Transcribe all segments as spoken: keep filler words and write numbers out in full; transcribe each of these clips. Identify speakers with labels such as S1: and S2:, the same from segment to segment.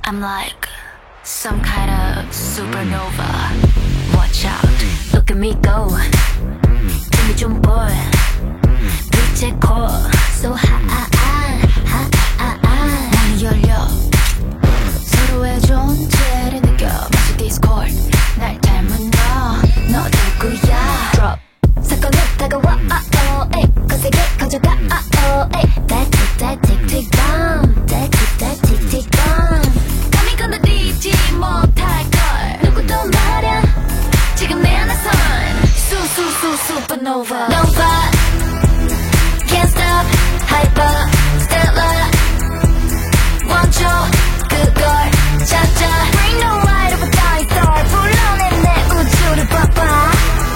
S1: I'm like some kind of supernova. Watch out, look at me go. 힘이 좀 볼 빛의 core. So high, high, high. 문이 열려 서로의 존재를 느껴. 마치 Discord 날 닮은 너, 너 누구야? Drop 사건은 다가와. oh, 에이. 거세게 가져가. oh, 에이. That tick, that tick, tick bomb. That tick, that tick, tick bomb. 감히 건드리지 못할걸 누구도 말야 지금 내 안에선 수수수 supernova. Nova can't stop hyper stellar 원조 그걸 찾아. Bring the light of a dying star 불러내 내 우주를 봐봐.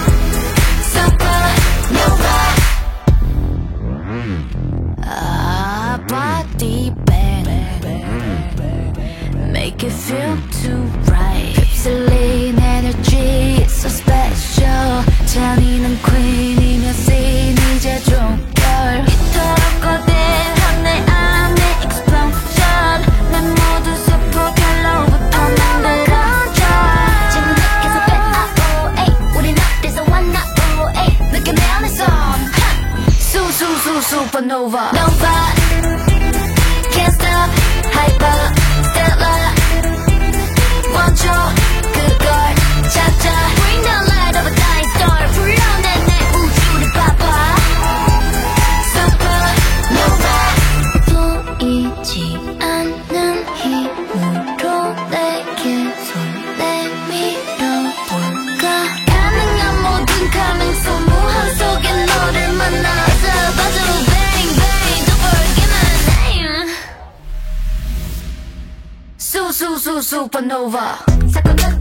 S1: Supernova. Ah, body bang make it feel too right. 휩쓸린 energy it's so special. 잔인한 queen이며 scene 이제 종결. 이토록 거대한 내 안에 explosion. 내 모든 superhel로부터 만들어져. 지금 느껴서 배 oh, 에이. 우린 어디서 왔나 oh, 에이. 느껴 내 안에선 수수수 supernova. Nova can't stop hyper stellar 원조 그걸 찾아. Bring the light of a dying star 불러내 내 우주를 봐봐. Supernova. 보이지 않는 힘으로 내게 손 내밀어볼까. 가능한 모든 가능성 무한 속에 너를 만나서 빠져로 bang bang don't forget my name. 수수수 supernova. 사건은